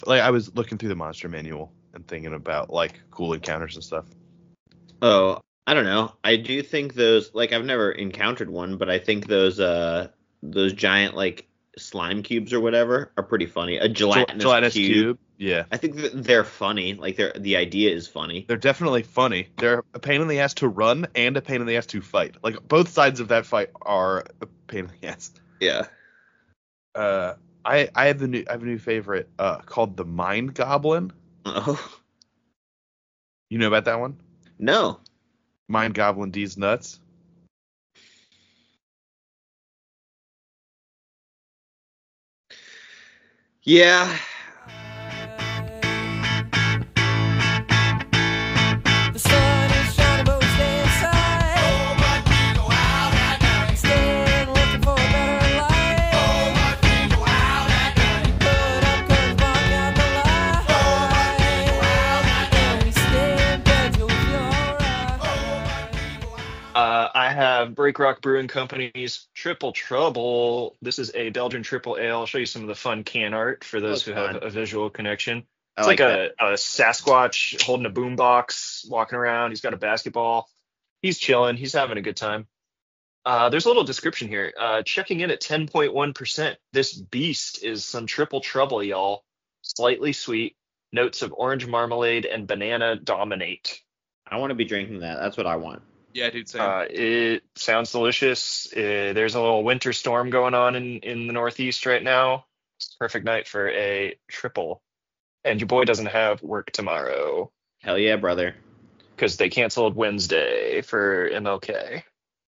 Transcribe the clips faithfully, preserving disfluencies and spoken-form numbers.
Like, I was looking through the monster manual and thinking about, like, cool encounters and stuff. Oh, I don't know. I do think those, like, I've never encountered one, but I think those uh those giant like slime cubes or whatever are pretty funny. A gelatinous, Gelatinous cube. cube. Yeah. I think that they're funny. Like, they're the idea is funny. They're definitely funny. They're a pain in the ass to run and a pain in the ass to fight. Like, both sides of that fight are a pain in the ass. Yeah. Uh, I I have the new I have a new favorite uh called the Mind Goblin. Oh. You know about that one? No. Mind Goblin D's nuts. Yeah. The sun is shining, but we stay inside. Oh, but we go out at night. Staying looking for a better life. Oh, but we go out at night. Put up curtains, block out the light. Oh, but we go out at night. And we stay in bed till we feel alright. Oh, but we go out. Uh, I have Break Rock Brewing Company's Triple Trouble. This is a Belgian triple ale. I'll show you some of the fun can art for those Looks who fun. have a visual connection. I It's like like, a, a Sasquatch holding a boombox, walking around. He's got a basketball. He's chilling. He's having a good time. Uh, there's a little description here. Uh, checking in at ten point one percent. This beast is some triple trouble, y'all. Slightly sweet. Notes of orange marmalade and banana dominate. I want to be drinking that. That's what I want. Yeah, dude. Same. Uh, it sounds delicious. Uh, there's a little winter storm going on in, in the Northeast right now. It's a perfect night for a triple. And your boy doesn't have work tomorrow Hell yeah, brother. because they canceled Wednesday for M L K.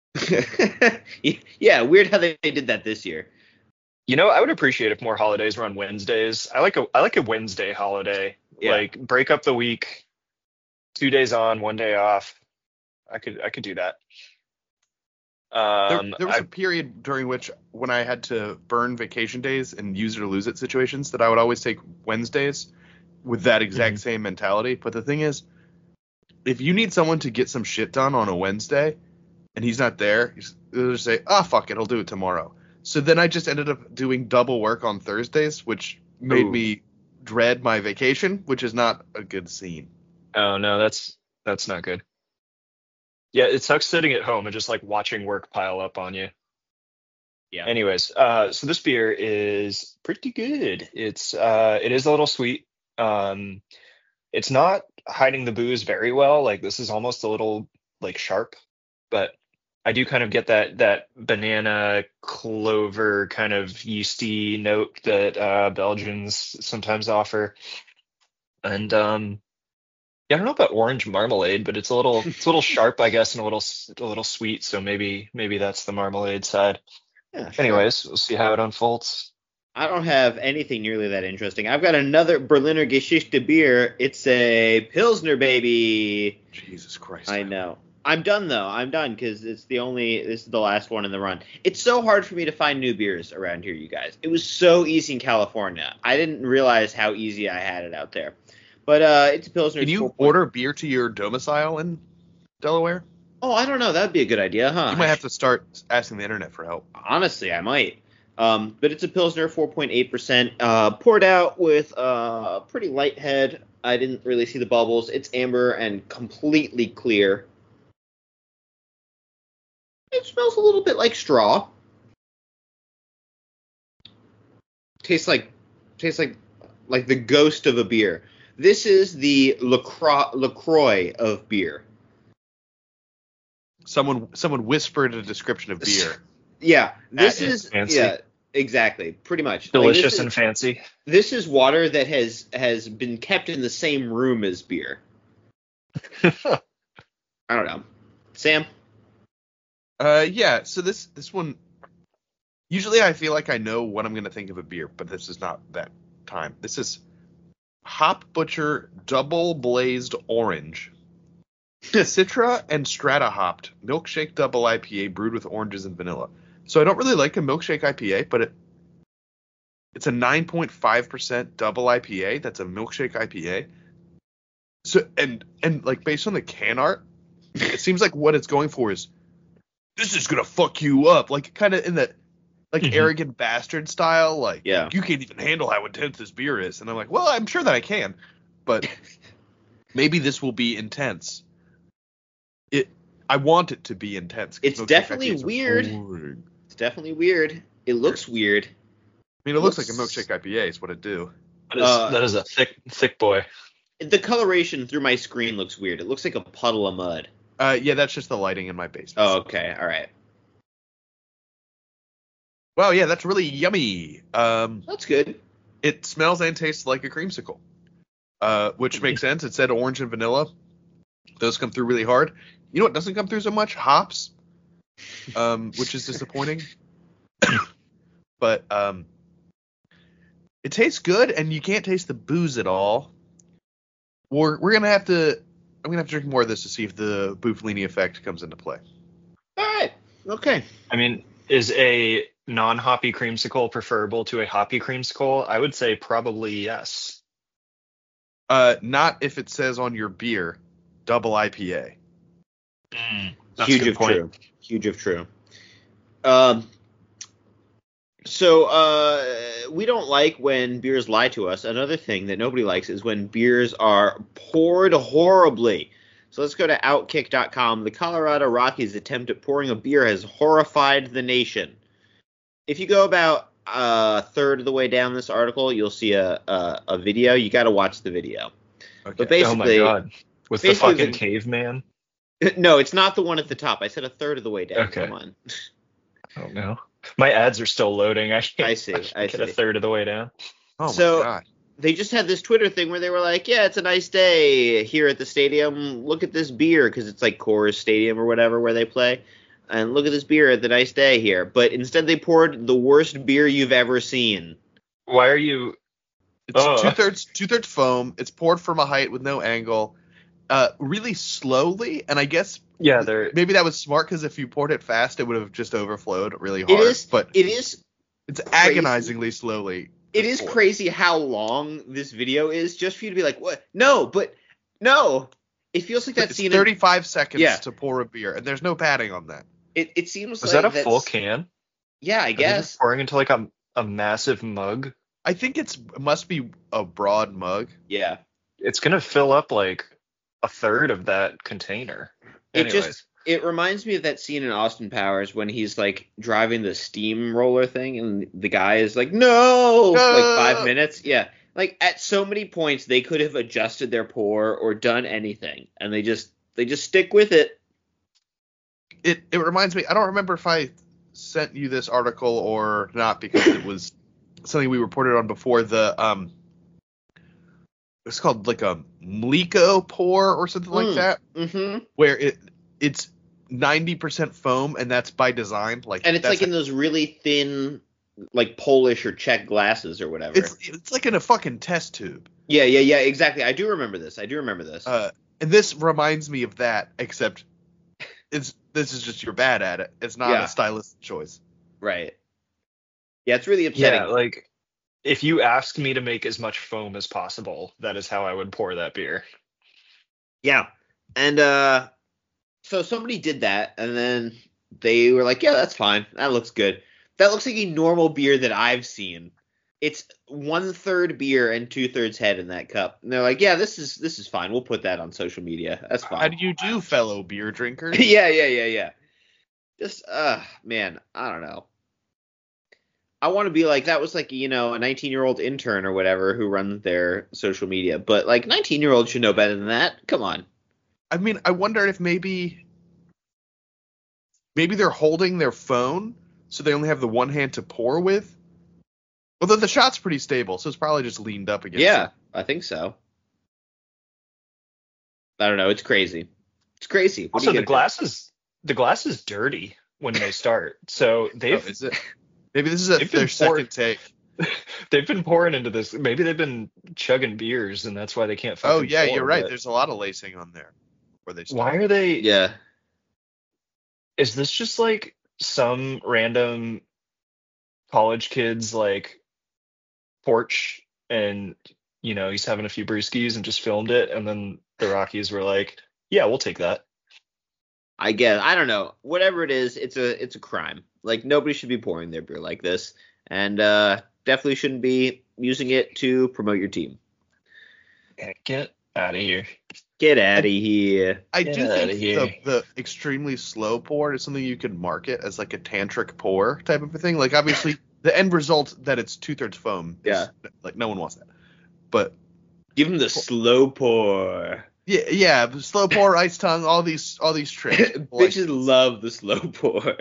Yeah, weird how they did that this year. You know, I would appreciate if more holidays were on Wednesdays. I like a I like a Wednesday holiday. Yeah. Like, break up the week, two days on, one day off. I could I could do that. There, Um, there was I- a period during which, when I had to burn vacation days in use it or lose it situations, that I would always take Wednesdays with that exact Mhm. same mentality. But the thing is, if you need someone to get some shit done on a Wednesday and he's not there, he's- they'll just say, "Ah, fuck it, I'll do it tomorrow." So then I just ended up doing double work on Thursdays, which made Ooh. me dread my vacation, which is not a good scene. Oh no, that's that's not good. Yeah, it sucks sitting at home and just like watching work pile up on you. Yeah. Anyways, uh, so this beer is pretty good. It's uh, it is a little sweet. Um, it's not hiding the booze very well. Like, this is almost a little like sharp, but I do kind of get that that banana clover kind of yeasty note that uh, Belgians sometimes offer. And um, yeah, I don't know about orange marmalade, but it's a little it's a little sharp, I guess, and a little s- a little sweet. So maybe maybe that's the marmalade side. Yeah, sure. Anyways, we'll see how it unfolds. I don't have anything nearly that interesting. I've got another Berliner Geschichte beer. It's a Pilsner, baby. Jesus Christ. I know. I'm done though. I'm done because it's the only. This is the last one in the run. It's so hard for me to find new beers around here, you guys. It was so easy in California. I didn't realize how easy I had it out there. But uh, it's a Pilsner. Can It's you four point- order beer to your domicile in Delaware? Oh, I don't know. That'd be a good idea, huh? You might have to start asking the internet for help. Honestly, I might. Um, but it's a Pilsner, four point eight percent, uh, poured out with a uh, pretty light head. I didn't really see the bubbles. It's amber and completely clear. It smells a little bit like straw. Tastes like, tastes like, like the ghost of a beer. This is the LaCroix, LaCroix of beer. Someone someone whispered a description of beer. Yeah, this That is is fancy. yeah, exactly, pretty much. Like, Delicious this is- and fancy. This is water that has has been kept in the same room as beer. I don't know. Sam? Uh, yeah. So this this one. Usually, I feel like I know what I'm going to think of a beer, but this is not that time. This is Hop Butcher Double Blazed Orange, Citra and Strata hopped milkshake double I P A brewed with oranges and vanilla. So I don't really like a milkshake I P A, but it it's a nine point five percent double I P A. That's a milkshake I P A. So and and like based on the can art, it seems like what it's going for is this is gonna fuck you up, like kind of in that like Mhm. arrogant bastard style. Like, Yeah. you can't even handle how intense this beer is. And I'm like, well, I'm sure that I can, but maybe this will be intense. It. I want it to be intense. 'cause It's milkshake definitely I P As are weird. boring. It's definitely weird. It looks weird. I mean, it looks like a Looks- milkshake I P A is what it do. That is, Uh, that is a thick, thick boy. The coloration through my screen looks weird. It looks like a puddle of mud. Uh, yeah, that's just the lighting in my basement. Oh, okay. All right. Wow, yeah, that's really yummy. Um, That's good. it smells and tastes like a creamsicle, uh, which makes sense. It said orange and vanilla. Those come through really hard. You know what doesn't come through so much? Hops, um, which is disappointing. But um, it tastes good, and you can't taste the booze at all. We're we're gonna have to. I'm gonna have to drink more of this to see if the Buffalini effect comes into play. All right. Okay. I mean, is a non-hoppy creamsicle preferable to a hoppy creamsicle? I would say probably yes. Uh, not if it says on your beer, double I P A. That's Huge a good of point. true. Huge of true. Um. So uh, we don't like when beers lie to us. Another thing that nobody likes is when beers are poured horribly. So let's go to outkick dot com. The Colorado Rockies' attempt at pouring a beer has horrified the nation. If you go about a third of the way down this article, you'll see a a, a video. You got to watch the video. Okay. But basically, oh my god. With the basically fucking the- caveman? no, it's not the one at the top. I said a third of the way down. Okay. Come on. I don't know. My ads are still loading. I, can't, I see, can't I get see. a third of the way down. Oh So- my god. They just had this Twitter thing where they were like, yeah, it's a nice day here at the stadium. Look at this beer, because it's like Coors Stadium or whatever where they play. And look at this beer at the nice day here. But instead they poured the worst beer you've ever seen. Why are you? It's Oh. two thirds two thirds foam. It's poured from a height with no angle, uh, really slowly. And I guess Yeah, they're. maybe that was smart because if you poured it fast, it would have just overflowed really It hard. is but it is it's agonizingly slowly. it is poured. crazy how long this video is just for you to be like, what? No, but no. It feels like that It's scene in- thirty-five seconds Yeah. to pour a beer, and there's no padding on that. it, it seems Was like that a that's- full can? Yeah, I Are they guess. just pouring into like a a massive mug. I think it's it must be a broad mug. Yeah. It's gonna fill up like a third of that container. It Anyways, just it reminds me of that scene in Austin Powers when he's like driving the steamroller thing and the guy is like, no, No! like five minutes. Yeah. Like at so many points they could have adjusted their pour or done anything. And they just they just stick with it. It it reminds me. I don't remember if I sent you this article or not because it was something we reported on before. The um, it's called like a Mliko pour or something like Mm. that, Mm-hmm. where it it's ninety percent foam, and that's by design. Like And it's that's like in those really thin like Polish or Czech glasses or whatever. it's it's like in a fucking test tube. yeah, yeah, yeah, exactly. I do remember this. I do remember this. Uh, and this reminds me of that, except it's this is just you're bad at it. It's not Yeah. a stylistic choice. right. Yeah, it's really upsetting. yeah, like if you asked me to make as much foam as possible, that is how I would pour that beer. Yeah. And uh so somebody did that and then they were like, yeah, that's fine. That looks good. That looks like a normal beer that I've seen. It's one third beer and two thirds head in that cup. And they're like, yeah, this is this is fine. We'll put that on social media. That's How fine. do you do, fellow beer drinkers? yeah, yeah, yeah, yeah. Just uh man, I don't know. I want to be like that was like, you know, a nineteen year old intern or whatever who runs their social media. But like nineteen year olds should know better than that. Come on. I mean, I wonder if maybe maybe they're holding their phone, so they only have the one hand to pour with. Although the shot's pretty stable, so it's probably just leaned up against Yeah, it. I think so. I don't know. It's crazy. It's crazy. What are Also, you the gonna glass is the glass is dirty when they start, so Oh, they've is it? Maybe this is a, They've their been poured- second take. they've been pouring into this. Maybe they've been chugging beers, and that's why they can't. Oh fucking yeah, pour, you're right. but There's a lot of lacing on there. Where they Why are they? do? Yeah. Is this just like some random college kid's like porch, and you know he's having a few brewskis and just filmed it, and then the Rockies were like, "Yeah, we'll take that." I guess. I don't know. Whatever it is, it's a it's a crime. Like nobody should be pouring their beer like this, and uh, definitely shouldn't be using it to promote your team. Yeah, get out of here. Get out of here. I Get do outta think here. the, the extremely slow pour is something you could market as like a tantric pour type of a thing. Like obviously the end result that it's two thirds foam. Is, Yeah. Like no one wants that. But Give him the slow pour. yeah, yeah, slow pour, ice tongue, all these all these tricks. Like, Bitches love the slow pour.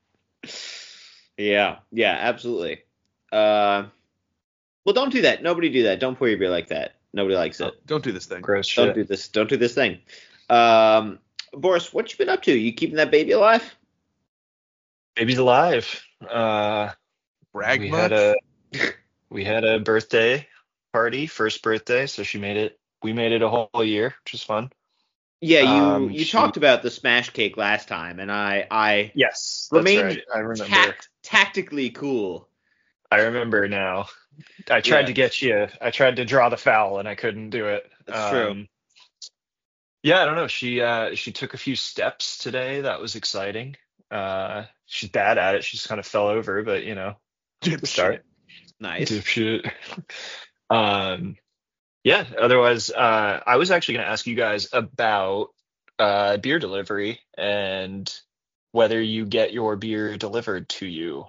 yeah, yeah, absolutely. Uh, well, don't do that. Nobody do that. Don't pour your beer like that. Nobody likes it. don't do this thing. Gross Don't shit. do this. Don't do this thing. Um, Boris, what you been up to? You keeping that baby alive? Baby's alive. Uh, Brag we much? had a we had a birthday party, first birthday, so she made it. We made it a whole year, which was fun. Yeah, you Um, you she- talked about the smash cake last time, and I I Yes, that's remained right. I remember. tact, tactically cool. I remember now. I tried Yeah. to get you. I tried to draw the foul, and I couldn't do it. That's true. Yeah, I don't know. She uh she took a few steps today. That was exciting. Uh, she's bad at it. She just kind of fell over, but you know, the start. Nice. Dipshit. um, yeah. Otherwise, uh, I was actually going to ask you guys about uh beer delivery and whether you get your beer delivered to you,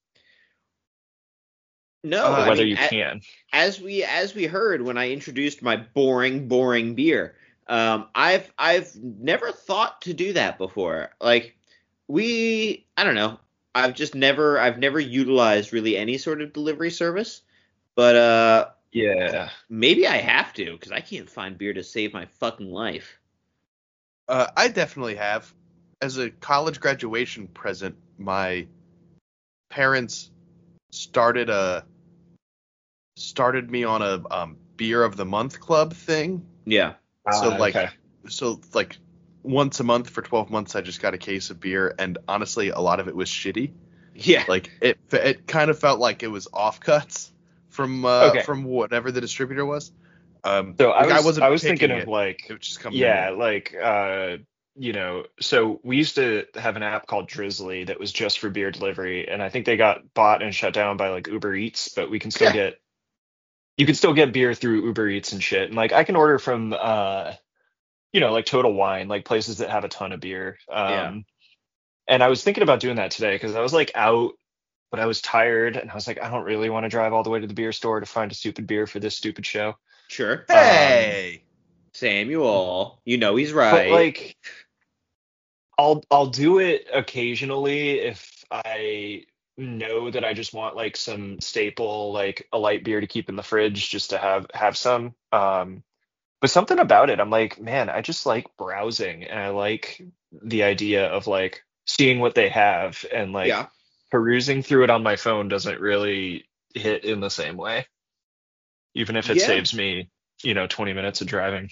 No, Uh, or I whether mean, you a- can. as we as we heard when I introduced my boring boring beer, um, I've I've never thought to do that before. Like we, I don't know. I've just never I've never utilized really any sort of delivery service, but uh, Yeah. maybe I have to because I can't find beer to save my fucking life. Uh, I definitely have. As a college graduation present, my parents started a started me on a um, beer of the month club thing. Yeah. So Ah, like okay. so like once a month for twelve months I just got a case of beer, and honestly a lot of it was shitty. Yeah. Like it it kind of felt like it was offcuts from uh, Okay. from whatever the distributor was. Um So I like, was wasn't I was picking thinking it. of like It was just coming yeah, in. like uh you know, so we used to have an app called Drizzly that was just for beer delivery, and I think they got bought and shut down by like Uber Eats, but we can still Yeah. get you can still get beer through Uber Eats and shit. And like I can order from uh you know, like Total Wine, like places that have a ton of beer. Um Yeah. and I was thinking about doing that today because I was like out, but I was tired and I was like, I don't really want to drive all the way to the beer store to find a stupid beer for this stupid show. Sure. Hey. Samuel, you know he's But right. like I'll I'll do it occasionally if I know that I just want like some staple, like a light beer to keep in the fridge just to have have some. Um but something about it, I'm like, man, I just like browsing and I like the idea of like seeing what they have, and like yeah. perusing through it on my phone doesn't really hit in the same way. Even if it Yeah. saves me, you know, twenty minutes of driving.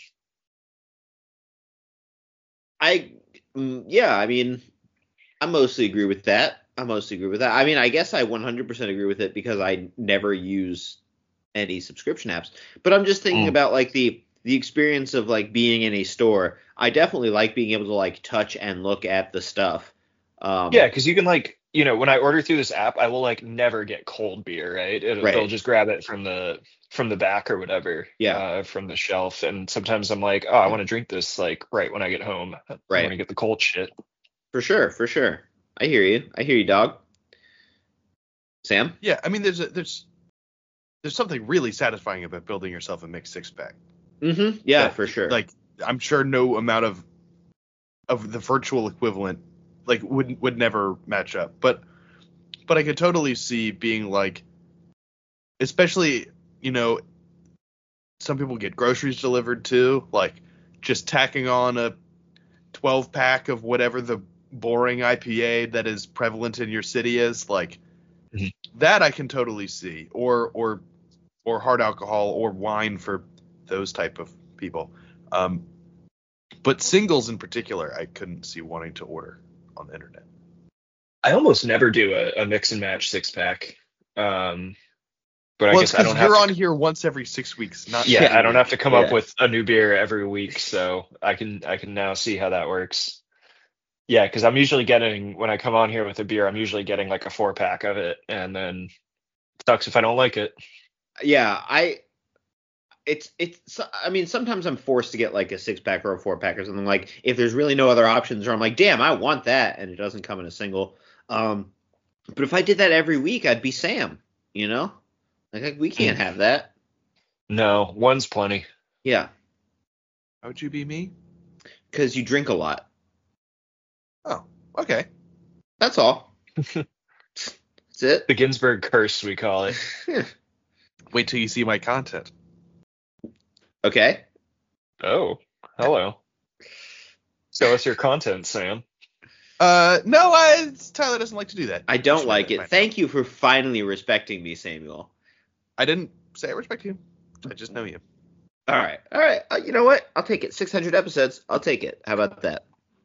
I mm, yeah, I mean, I mostly agree with that. I mostly agree with that. I mean, I guess I one hundred percent agree with it because I never use any subscription apps. But I'm just thinking Mm. about like the the experience of like being in a store. I definitely like being able to like touch and look at the stuff. Um, Yeah, because you can like, you know, when I order through this app, I will like never get cold beer, right? It, Right. They'll just grab it from the from the back or whatever, Yeah. uh, from the shelf. And sometimes I'm like, oh, I want to drink this like right when I get home. I Right. want to get the cold shit. For sure, for sure. I hear you. I hear you, dog. Sam? Yeah, I mean there's a, there's there's something really satisfying about building yourself a mixed six pack. Mm-hmm. Yeah, Yeah, for sure. Like I'm sure no amount of of the virtual equivalent like would would never match up. But but I could totally see being like, especially, you know, some people get groceries delivered too, like just tacking on a twelve pack of whatever the boring I P A that is prevalent in your city is, like Mhm. that I can totally see. Or or or hard alcohol or wine for those type of people. Um, but singles in particular, I couldn't see wanting to order on the internet. I almost never do a, a mix and match six pack. Um, but I Well, it's guess I don't because have you're to, on here once every six weeks, not yeah, every I don't week. have to come Yeah. up with a new beer every week, so I can I can now see how that works. Yeah, because I'm usually getting when I come on here with a beer, I'm usually getting like a four pack of it, and then it sucks if I don't like it. Yeah, I. It's it's. I mean, sometimes I'm forced to get like a six pack or a four pack or something. Like if there's really no other options, or I'm like, damn, I want that, and it doesn't come in a single. Um, but if I did that every week, I'd be Sam. You know, like like, we can't have that. No, one's plenty. Yeah, How would you be me? because you drink a lot. Oh, okay. That's all. That's it. The Ginsburg curse, we call it. Wait till you see my content. Okay. Oh, hello. Show us your content, Sam. Uh, no, I, Tyler doesn't like to do that. I don't Should like I- it. Thank you for finally respecting me, Samuel. I didn't say I respect you. I just know you. All right. All right. Uh, you know what? I'll take it. six hundred episodes. I'll take it. How about that?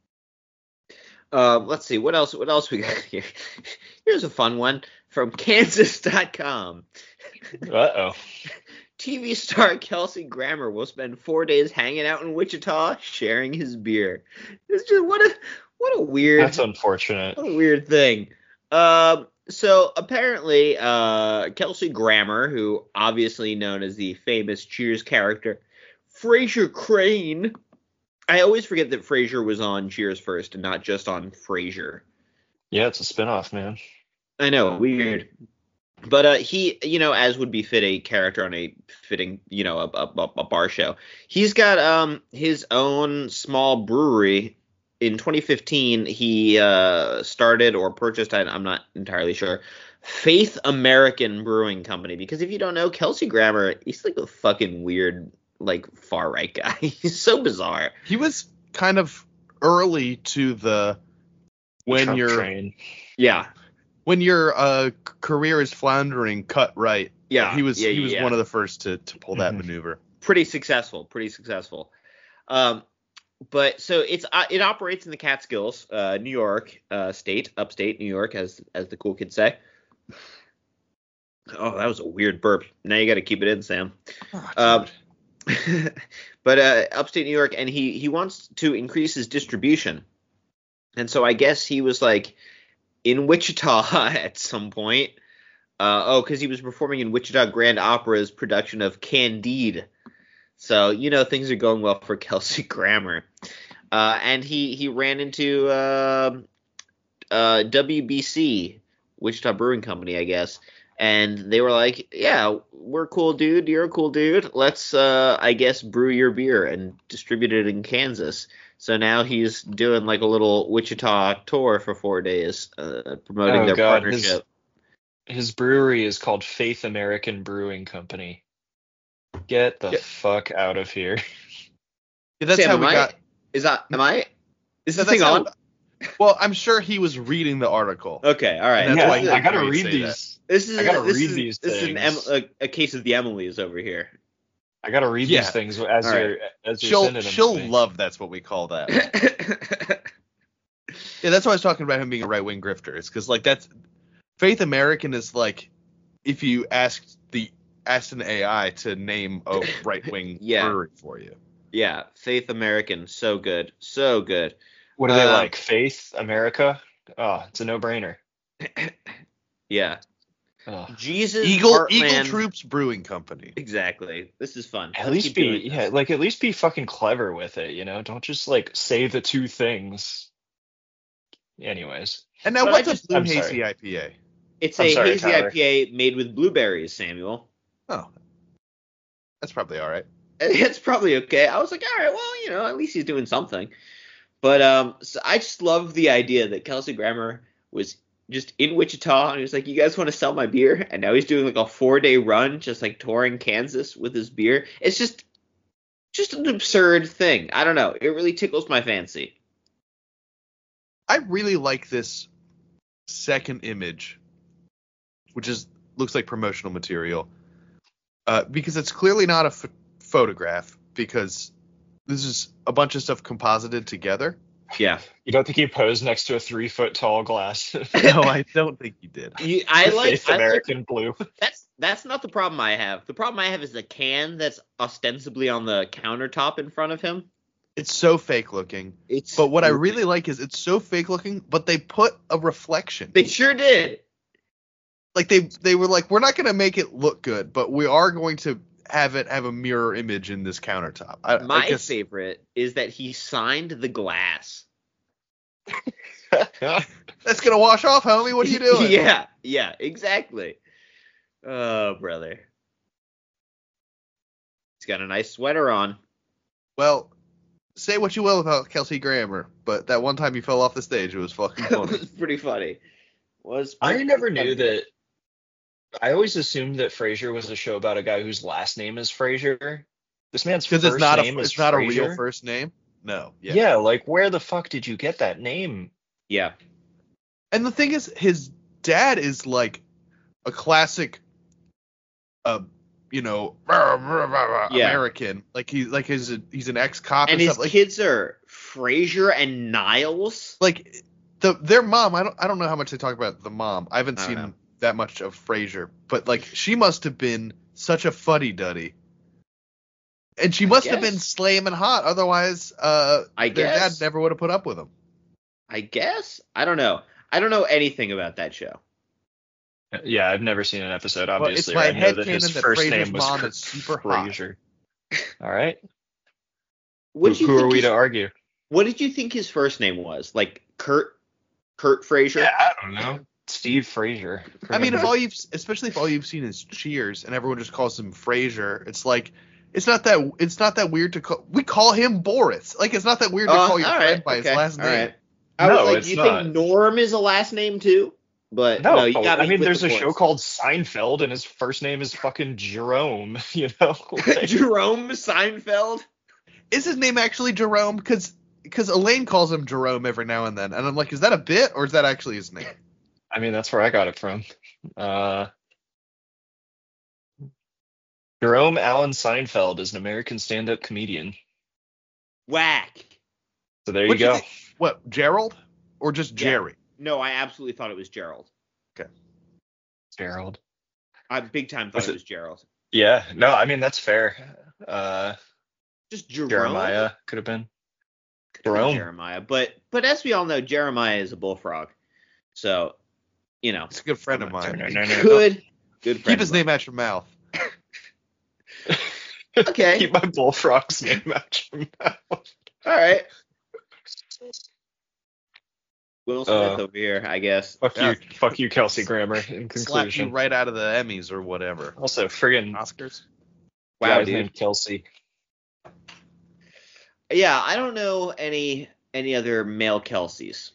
Um, let's see. What else? What else we got here? Here's a fun one from Kansas dot com. Uh-oh. T V star Kelsey Grammer will spend four days hanging out in Wichita, sharing his beer. It's just what a what a weird That's unfortunate. what a weird thing. Um, so apparently, uh, Kelsey Grammer, who obviously known as the famous Cheers character Frasier Crane. I always forget that Frasier was on Cheers first and not just on Frasier. Yeah, it's a spinoff, man. I know, weird. But uh, he, you know, as would be fit a character on a fitting, you know, a, a, a bar show. He's got um his own small brewery. In twenty fifteen, he uh, started or purchased, I, I'm not entirely sure, Faith American Brewing Company. Because if you don't know, Kelsey Grammer, he's like a fucking weird, like, far-right guy. He's so bizarre. He was kind of early to the when Trump your train. Yeah. when your uh, c- career is floundering, cut right. Yeah. He was yeah, he was yeah. one of the first to, to pull that Mhm. maneuver. Pretty successful. Pretty successful. Um, but so it's uh, it operates in the Catskills, uh, New York uh, state, upstate New York, as as the cool kids say. Oh, that was a weird burp. Now you got to keep it in, Sam. Oh, Um, dude. but uh, upstate New York, and he he wants to increase his distribution, and so I guess he was like in Wichita at some point. Uh, oh, because he was performing in Wichita Grand Opera's production of Candide. So you know things are going well for Kelsey Grammer, uh, and he he ran into uh, uh, W B C, Wichita Brewing Company, I guess. And they were like, yeah, we're a cool dude. You're a cool dude. Let's, uh, I guess, brew your beer and distribute it in Kansas. So now he's doing like a little Wichita tour for four days, uh, promoting Oh, their God, his- partnership. His brewery is called Faith American Brewing Company. Get the Yeah. fuck out of here. Yeah, that's Sam, how am we I, got. Is that, am I? Is So this thing that's how- on? Well, I'm sure he was reading the article. Okay, all right. And that's Yeah, why this he is, I gotta Great, read say these. this is, I gotta this read is, these this is an em, things. a, a case of the Emilys over here. I gotta read Yeah. these things as All you're as you're She'll sending them. she'll to me. love that's what we call that. Yeah, that's why I was talking about him being a right wing grifter. It's because like that's Faith American is like if you asked the asked an A I to name a right wing Yeah. brewery for you. Yeah, Faith American, so good, so good. What are they Um, like? Faith America? Oh, it's a no-brainer. Yeah, Oh. Jesus Eagle Heartland. Eagle Troops Brewing Company. Exactly. This is fun. At Let's least keep be doing yeah, this. like at least be fucking clever with it, you know? Don't just like say the two things. Anyways. And now But I what's just- a blue I'm sorry. hazy I P A? It's I'm a sorry, hazy Tyler. I P A made with blueberries, Samuel. Oh, that's probably all right. It's probably okay. I was like, all right, well, you know, at least he's doing something. But um, so I just love the idea that Kelsey Grammer was just in Wichita and he was like, you guys want to sell my beer? And now he's doing like a four day run, just like touring Kansas with his beer. It's just, just an absurd thing. I don't know. It really tickles my fancy. I really like this second image, which is looks like promotional material, uh, because it's clearly not a ph- photograph because this is a bunch of stuff composited together. Yeah. You don't think he posed next to a three foot tall glass? No, I don't think you did. You, I like, Faith I like American Blue. That's that's not the problem I have. The problem I have is the can that's ostensibly on the countertop in front of him. It's so fake looking. It's But what I really like is it's so fake looking, but they put a reflection. They sure did. Like they they were like, we're not gonna make it look good, but we are going to have it have a mirror image in this countertop. I, My I guess favorite is that he signed the glass. that's gonna wash off, homie. What are you doing? yeah, yeah, exactly. Oh, brother. He's got a nice sweater on. Well, say what you will about Kelsey Grammer, but that one time he fell off the stage, it was fucking It funny. was pretty funny. Was I pretty never funny. knew that. I always assumed that Frasier was a show about a guy whose last name is Frasier. This man's first Because it's not a name is it's not a Frasier. real first name. No. Yeah. Yeah. like where the fuck did you get that name? Yeah. And the thing is, his dad is like a classic, uh, you know, Yeah. American. Like he like he's a, he's an ex cop and, And his stuff. Like, kids are Frasier and Niles. like the their mom. I don't I don't know how much they talk about the mom. I haven't I don't seen know. that much of Frasier, but like she must have been such a fuddy duddy. And she I must have been guess. slaying hot, otherwise, uh, I their guess. dad never would have put up with him. I guess. I don't know. I don't know anything about that show. Yeah, I've never seen an episode. Well, it's Obviously, my I know that headcanon his that first Frasier's name was mom Kurt is super hot. Frasier. All right, What who, did you who think are we his, to argue? What did you think his first name was? Like Kurt Kurt Frasier? Yeah, I don't know. Steve Frasier. I mean, if all you've, especially if all you've seen is Cheers, and everyone just calls him Frasier, it's like, it's not that, it's not that weird to call. We call him Boris. Like, it's not that weird to Uh, call your all friend right, by okay, his last all name. right. I No, was like, it's do you not. think Norm is a last name too? But no, No, you got I mean, there's a show called Seinfeld, and his first name is fucking Jerome. You know, Like, Jerome Seinfeld. Is his name actually Jerome? Because because Elaine calls him Jerome every now and then, and I'm like, is that a bit or is that actually his name? I mean, that's where I got it from. Uh, Jerome Allen Seinfeld is an American stand-up comedian. Whack. So there What'd you go. think? What, Gerald or just Yeah. Jerry? No, I absolutely thought it was Gerald. Gerald. I big time thought Was it it- was Gerald. Yeah, no, I mean that's fair. Uh, Just Jerome. Jeremiah could have been. Could be Jerome. Jeremiah. But but as we all know, Jeremiah is a bullfrog. So, you know, He's a good friend of No, mine. no, no, no. good good friend Keep his of mine. name out your mouth. Okay. Keep my bullfrog's name out your mouth. All right. Will Smith Uh, over here, I guess. Fuck Yeah. you, fuck you, Kelsey Grammer. In Slap you conclusion, right out of the Emmys or whatever. also friggin' Oscars. Wow, guy's dude. named Kelsey. Yeah, I don't know any any other male Kelseys.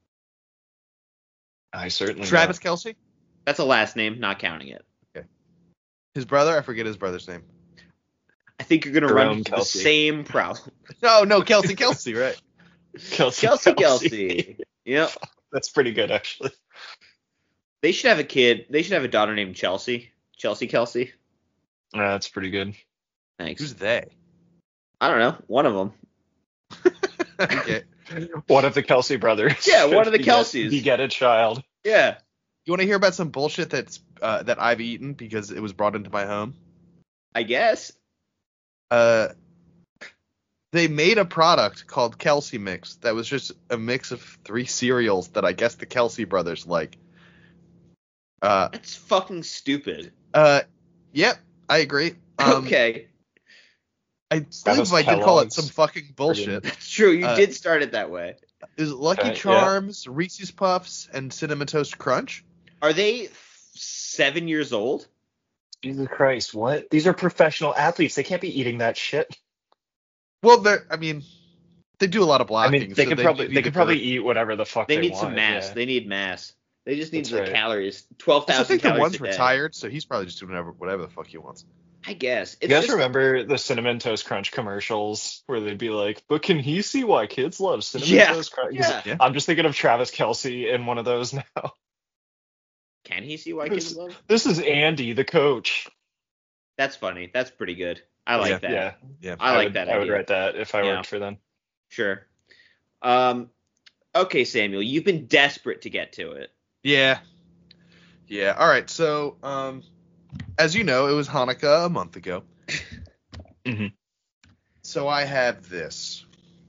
I certainly Travis don't. Kelsey? That's a last name, not counting it. His brother? I forget his brother's name. I think you're gonna run Jerome into Kelsey. the same problem. No, no, Kelsey Kelsey, right. Kelsey, Kelsey Kelsey. Yep. That's pretty good, actually. They should have a kid. They should have a daughter named Chelsea. Chelsea Kelsey. Uh, that's pretty good. Thanks. Who's they? I don't know. One of them. Okay. One of the Kelsey brothers. Yeah, one of the Beget- Kelseys. Beget a child. Yeah. You want to hear about some bullshit that's uh, that I've eaten because it was brought into my home? I guess. Uh, they made a product called Kelsey Mix that was just a mix of three cereals that I guess the Kelsey brothers like. Uh, That's fucking stupid. uh, yep, I agree. Um, okay. I That believe was I did call it Kellogg's. some fucking bullshit. That's true. You Uh, did start it that way. Is Lucky Uh, yeah. Charms, Reese's Puffs, and Cinnamon Toast Crunch? Are they f- seven years old? Jesus Christ, what? These are professional athletes. They can't be eating that shit. Well, they're. I mean, they do a lot of I blocking. mean, they so could probably need they to could probably burn. eat whatever the fuck They they, need want. some mass. yeah. They need mass. They just need That's the right. calories. Twelve Also, I thousand think the calories one's a day. retired, so he's probably just doing whatever, whatever the fuck he wants. I guess. It's You guys just, remember the Cinnamon Toast Crunch commercials where they'd be like, "But can he see why kids love Cinnamon Yeah. Toast Crunch?" Yeah. Yeah. I'm just thinking of Travis Kelsey in one of those now. Can he see why kids love? This is Andy, the coach. That's funny. That's pretty good. I like Yeah. that. Yeah, Yeah. I like would, that I would idea. write that if I Yeah. worked for them. Sure. Um. Okay, Samuel, you've been desperate to get to it. Yeah. Yeah. All right. So, um, as you know, it was Hanukkah a month ago. Mhm. So I have this.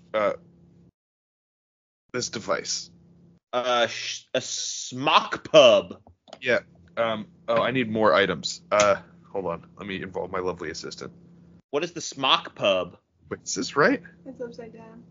uh, this device. Uh, sh- a smock pub. Yeah. Um. Oh, I need more items. Uh, hold on. Let me involve my lovely assistant. What is the smock pub? Wait, is this right? It's upside down.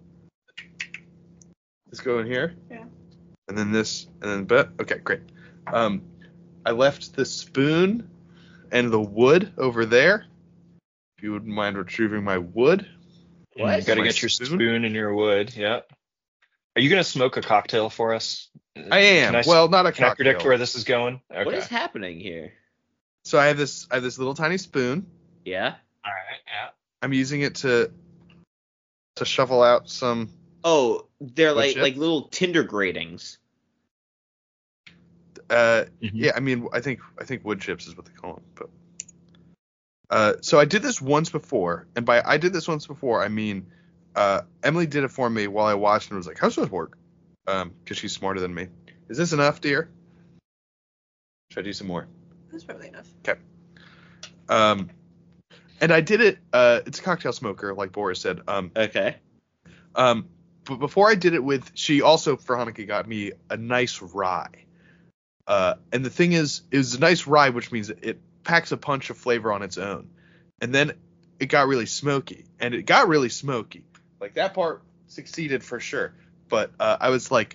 Let's go in here. Yeah. And then this, and then bet. Okay, great. Um, I left the spoon and the wood over there. If you wouldn't mind retrieving my wood. What? You gotta My get your spoon? spoon and your wood. Yeah. Are you gonna smoke a cocktail for us? I am. Can I, s- well, not a can I cocktail. predict where this is going? Okay. What is happening here? So I have this. I have this little tiny spoon. Yeah. All right. Yeah. I'm using it to to shovel out some. Oh, they're Wood like chips? like little Tinder gratings. Uh, Mhm. yeah. I mean, I think I think wood chips is what they call them. But uh, so I did this once before, and by I did this once before, I mean uh, Emily did it for me while I watched and was like, "How's this work?" Um, because she's smarter than me. Is this enough, dear? Should I do some more? That's probably enough. Um, and I did it. Uh, it's a cocktail smoker, like Boris said. Um, Okay. um, but before I did it with, she also for Hanukkah got me a nice rye. Uh, and the thing is, it was a nice rye, which means it packs a punch of flavor on its own. And then it got really smoky, and it got really smoky. Like that part succeeded for sure. But uh, I was like,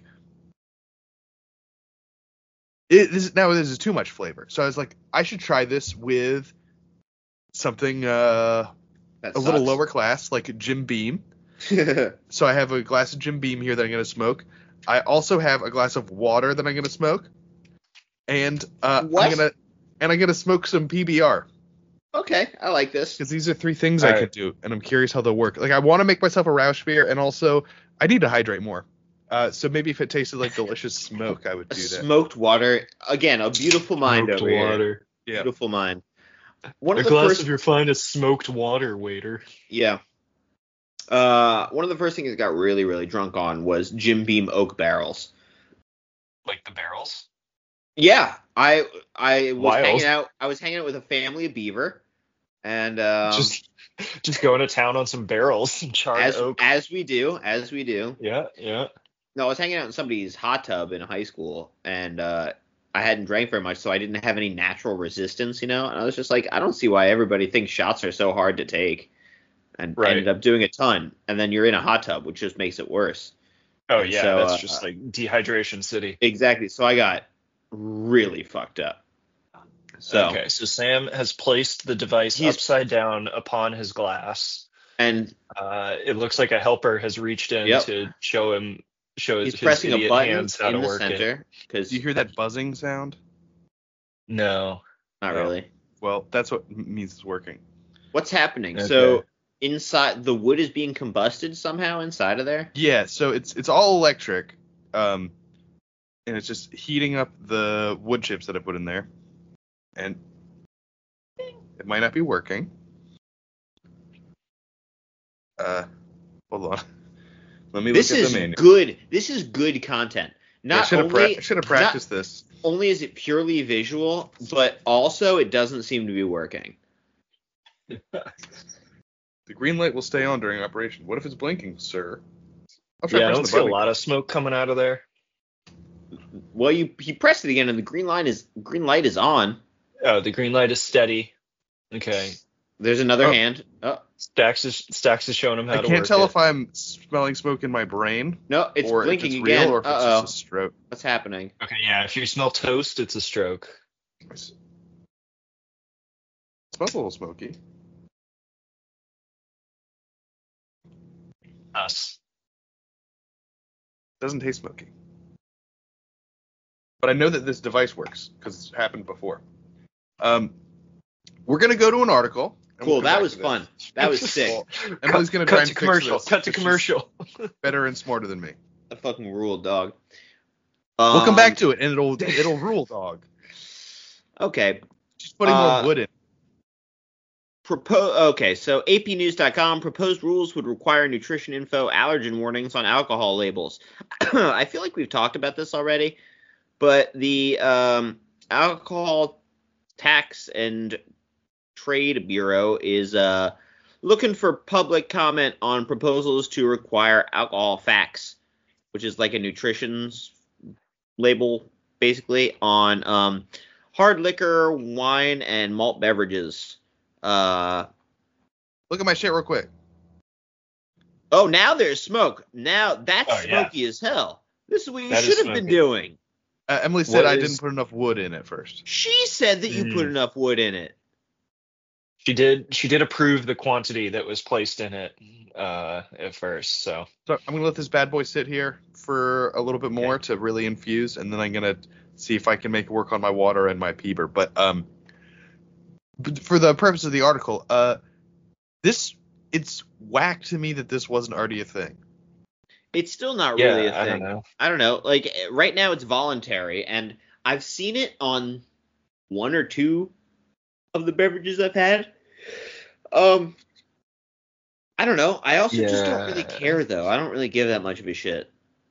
it, this, now this is too much flavor. So I was like, I should try this with something uh, That a little sucks. lower class, like Jim Beam. So I have a glass of Jim Beam here that I'm going to smoke. I also have a glass of water that I'm going to smoke. And uh, What? I'm going to and I'm going to smoke some P B R Okay, I like this. because these are three things All I right. could do, and I'm curious how they'll work. Like I want to make myself a Roush beer, and also I need to hydrate more. Uh, so maybe if it tasted like delicious smoke, I would A do that. smoked water. Again, a beautiful mind Smoked over here. water. Yeah. Beautiful mind. One A of the glass first, of your finest smoked water, waiter. yeah. Uh, one of the first things I got really, really drunk on was Jim Beam oak barrels. Like the barrels. Yeah, I I was Wild. hanging out. I was hanging out with a family of beaver, and um, just, just going to town on some barrels and charred as oak. as we do, as we do. Yeah, yeah. No, I was hanging out in somebody's hot tub in high school, and uh, I hadn't drank very much, so I didn't have any natural resistance, you know. And I was just like, I don't see why everybody thinks shots are so hard to take, and Right. ended up doing a ton. And then you're in a hot tub, which just makes it worse. Oh yeah, So, that's uh, just like dehydration city. Exactly. So I got really fucked up. So Okay, so Sam has placed the device He's- upside down upon his glass. and Uh, it looks like a helper has reached in Yep. to show him, show his, he's his pressing a idiot button hands how in to the work it. center because Do you hear that buzzing sound? No. not No. really. Well, that's what m- means it's working. What's happening? Okay. So inside the wood is being combusted somehow inside of there. Yeah, so it's it's all electric, um, and it's just heating up the wood chips that I put in there, and it might not be working. Uh, hold on. Let me This look at is the manual. good. This is good content. I Not should have only pra- should have not practiced this. only is it purely visual, but also it doesn't seem to be working. The green light will stay on during operation. What if it's blinking, sir? I'll try Yeah, I pressing don't the see a button lot of smoke coming out of there. Well, you he pressed it again, and the green line is green light is on. Oh, the green light is steady. Okay. There's another Oh. hand. Oh Stacks is Stacks is showing him how I to can't work tell it. if I'm smelling smoke in my brain no, it's or blinking if it's again. real or if Uh it's oh, just a stroke. what's happening? Okay, yeah, if you smell toast, it's a stroke. It smells a little smoky. Us. Doesn't taste smoky. But I know that this device works because it's happened before. Um, we're gonna go to an article. and Cool, we'll come that back was to this. fun. That was sick. Well, Emily's gonna cut, try cut and to fix commercial. this, Cut to but she's commercial. Better and smarter than me. A fucking rule, dog. We'll come Um, back to it, and it'll it'll rule, dog. Okay. Just putting Uh, more wood in. Propo- okay, so A P news dot com proposed rules would require nutrition info, allergen warnings on alcohol labels. I feel like we've talked about this already, but the um, Alcohol Tax and Trade Bureau is uh, looking for public comment on proposals to require alcohol facts, which is like a nutrition's label, basically, on um, hard liquor, wine, and malt beverages. Uh, Look at my shit real quick. oh, now there's smoke. Now that's Oh, yeah. smoky as hell. This is what you That is should have been smoky. doing. Uh, Emily said What I is- didn't put enough wood in it first. She said that you put Mm. enough wood in it. She did. She did approve the quantity that was placed in it uh, at first. So So I'm gonna let this bad boy sit here for a little bit more to really infuse, and then I'm gonna see if I can make it work on my water and my peeber. But um, but for the purpose of the article, uh, this it's whack to me that this wasn't already a thing. It's still not yeah, really a thing. I don't know. I don't know. Like eh, right now it's voluntary, and I've seen it on one or two of the beverages I've had. Um, I don't know. I also just don't really Yeah. care though. I don't really give that much of a shit.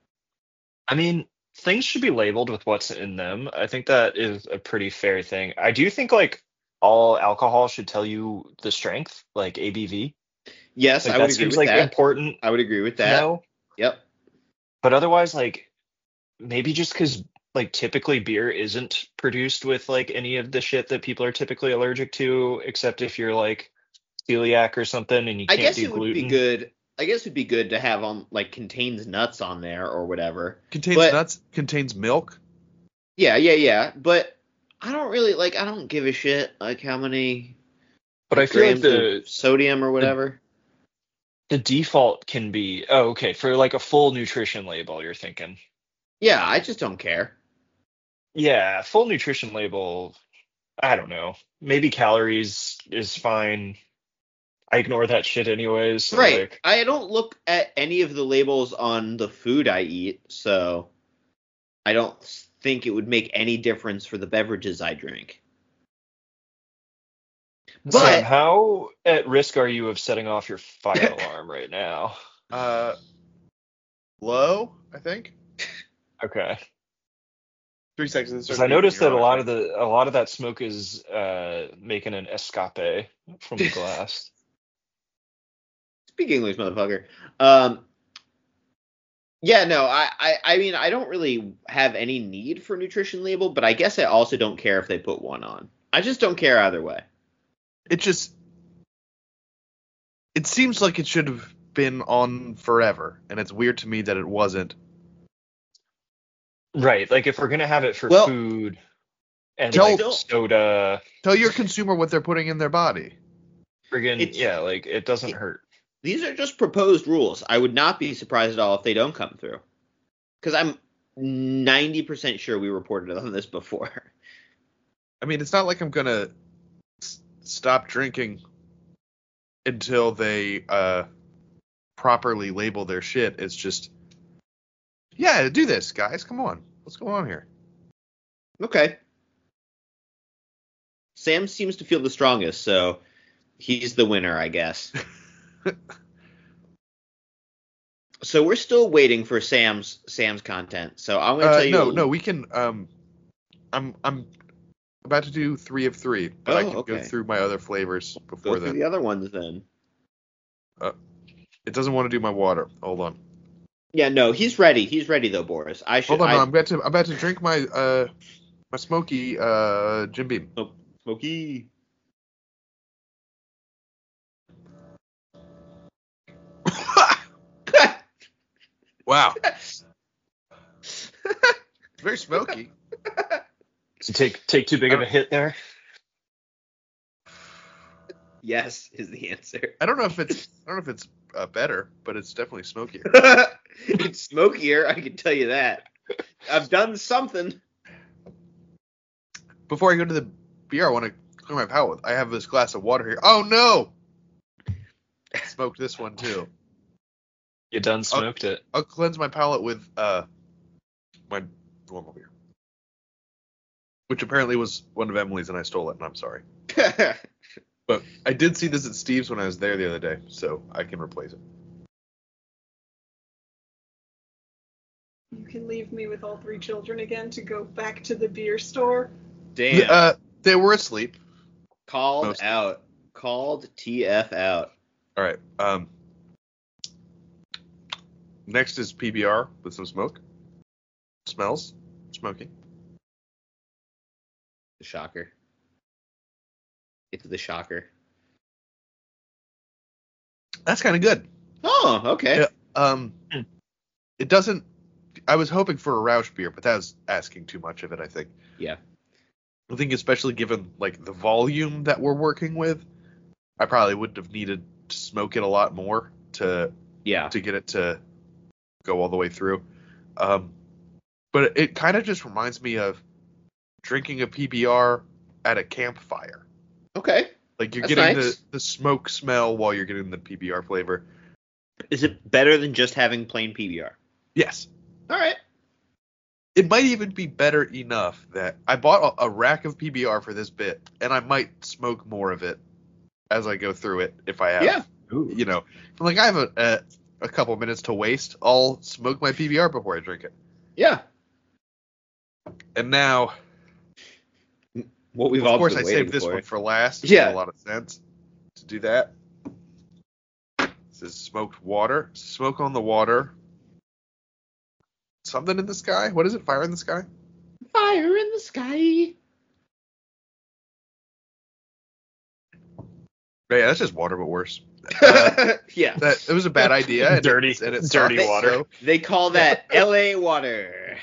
I mean, things should be labeled with what's in them. I think that is a pretty fair thing. I do think like all alcohol should tell you the strength, like A B V. Yes, Like I would that agree seems with like that. important. I would agree with to that. know. Yep. But otherwise, like maybe just because like typically beer isn't produced with like any of the shit that people are typically allergic to, except if you're like celiac or something and you I can't guess do it would gluten. be good. I guess it'd be good to have on like contains nuts on there or whatever. Contains But- nuts, contains milk. Yeah, yeah, yeah. But I don't really like. I don't give a shit like how many But I feel like grams of the sodium or whatever. the default can be oh okay for like a full nutrition label. You're thinking. Yeah, I just don't care. Yeah, full nutrition label. I don't know. Maybe calories is fine. I ignore that shit anyways. So Right. like, I don't look at any of the labels on the food I eat, so I don't think it would make any difference for the beverages I drink. Sam, But how at risk are you of setting off your fire alarm right now? Uh, low, I think. Okay. Three seconds. Because I noticed that a lot of the a lot of that smoke is uh, making an escape from the glass. speak English, motherfucker. Um, yeah, no, I, I, I mean, I don't really have any need for nutrition label, but I guess I also don't care if they put one on. I just don't care either way. It just it seems like it should have been on forever, and it's weird to me that it wasn't. Right. Like if we're gonna have it for Well, food and tell- like soda, Tell your consumer what they're putting in their body. friggin' It's- yeah, like it doesn't it- hurt. These are just proposed rules. I would not be surprised at all if they don't come through. Because I'm ninety percent sure we reported on this before. I mean, it's not like I'm gonna s- stop drinking until they uh properly label their shit. It's just, yeah, do this, guys. Come on, what's going on here? Okay. Sam seems to feel the strongest, so he's the winner, I guess. So we're still waiting for Sam's Sam's content. So I'm gonna Uh, tell you. no, no, we can. Um, I'm I'm about to do three of three, but I Oh, can okay. go through my other flavors Go before through then. the other ones then. It doesn't want to do my water. Hold on. Yeah, no, he's ready. He's ready though, Boris. I should. Hold on. I, No, I'm about to I'm about to drink my uh my smoky uh Jim Beam. Smokey. Wow. Very smoky. So take take too big of a hit there. Yes, is the answer. I don't know if it's I don't know if it's uh, better, but it's definitely smokier. It's smokier, I can tell you that. I've done something. Before I go to the beer, I want to clear my palate. I have this glass of water here. Oh no! I smoked this one too. You done smoked it. I'll cleanse my palate with uh my normal beer, which apparently was one of Emily's, and I stole it, and I'm sorry. But I did see this at Steve's when I was there the other day, so I can replace it. You can leave me with all three children again to go back to the beer store. Damn. Uh, they were asleep. Called Most- out. Called T F out. All right. Um. Next is P B R with some smoke. Smells smoky. The shocker. It's the shocker. That's kind of good. Oh, okay. Yeah. Um. It doesn't. I was hoping for a Roush beer, but that was asking too much of it. I think. Yeah. I think especially given like the volume that we're working with, I probably would have needed to smoke it a lot more to Yeah. to get it to go all the way through. Um, but it, it kind of just reminds me of drinking a P B R at a campfire. Okay. Like you're That's getting nice. the, the smoke smell while you're getting the P B R flavor. Is it better than just having plain P B R? Yes. All right. It might even be better enough that I bought a, a rack of P B R for this bit, and I might smoke more of it as I go through it if I have. Yeah. You know, like I have a, a a couple minutes to waste. I'll smoke my P B R before I drink it. Yeah. And now, What we've all of course, been I waiting saved this for. one for last. It Yeah. made a lot of sense to do that. This is smoked water. Smoke on the water. Something in the sky. What is it? Fire in the sky? Fire in the sky. Yeah, that's just water, but worse. Uh, yeah. that it was a bad idea. And Dirty- it, and it dirty sucked, water. so, They call that L A water.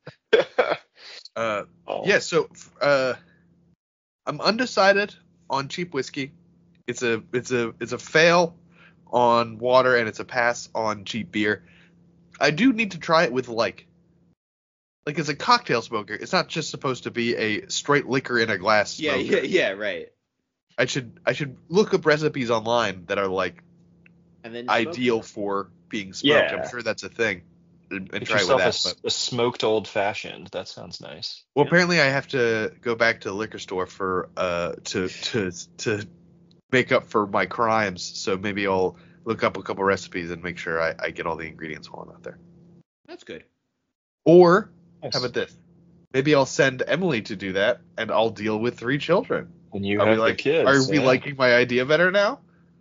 uh, Oh. yeah, so uh, I'm undecided on cheap whiskey. It's a it's a it's a fail on water and it's a pass on cheap beer. I do need to try it with like like as a cocktail smoker. It's not just supposed to be a straight liquor in a glass Yeah, smoker. yeah, yeah, right. I should I should look up recipes online that are like And then ideal smoke for being smoked. Yeah. I'm sure that's a thing. And, and Get try it with yourself a, that. s- But, a smoked old fashioned. That sounds nice. well, Yeah. apparently I have to go back to the liquor store for uh to to to make up for my crimes. So maybe I'll look up a couple recipes and make sure I, I get all the ingredients while I'm out there. That's good. Or Nice. how about this? Maybe I'll send Emily to do that, and I'll deal with three children. When you Are have we like? the kids. are we yeah. liking my idea better now?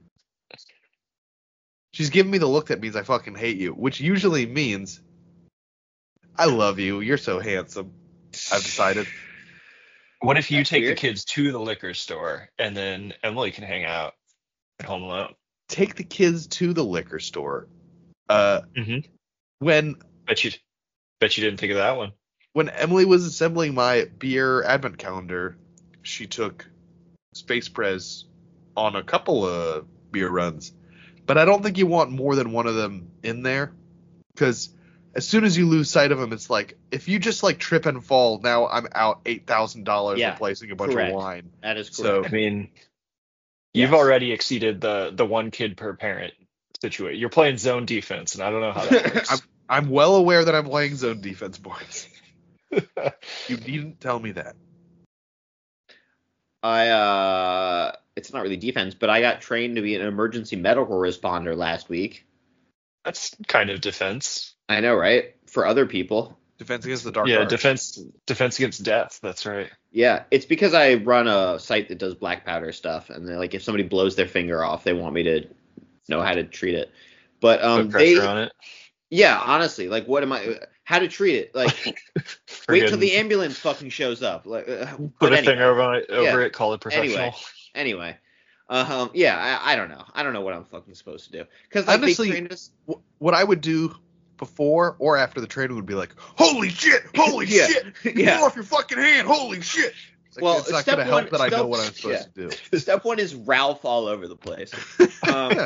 She's giving me the look that means I fucking hate you, which usually means I love you. You're so handsome. I've decided. What if you That's take weird. the kids to the liquor store and then Emily can hang out at home alone? Take the kids to the liquor store. Uh, Mhm. when Bet you, bet you didn't think of that one. when Emily was assembling my beer advent calendar, she took Space Prez on a couple of beer runs. But I don't think you want more than one of them in there, because as soon as you lose sight of them, it's like if you just like trip and fall, now I'm out eight thousand dollars Yeah, replacing a bunch correct. of wine. That is So- correct. I mean, you've Yes. already exceeded the the one kid per parent situation. You're playing zone defense, and I don't know how that works. I'm well aware that I'm playing zone defense, boys. You needn't tell me that. I uh it's not really defense, but I got trained to be an emergency medical responder last week. That's kind of defense. I know, right? For other people. Defense against the dark yeah, arts. defense defense against death. That's right. Yeah, it's because I run a site that does black powder stuff, and they're like, if somebody blows their finger off, they want me to know how to treat it. But Put um, pressure they, on it. yeah, honestly, like, what am I? How to treat it? Like, wait till Friggin' the ambulance fucking shows up. Like, uh, put but a anyway, finger over it, over Yeah. it. Call it professional. Anyway. Anyway, um, yeah, I, I don't know. I don't know what I'm fucking supposed to do because like, Honestly, they trained us. Wh- What I would do before or after the training would be like, holy shit, holy Yeah, shit, yeah. blow off your fucking hand, holy shit. It's like, Well, it's not step going to help one- that I know step- what I'm supposed yeah. to do. Step one is Ralph all over the place. Um,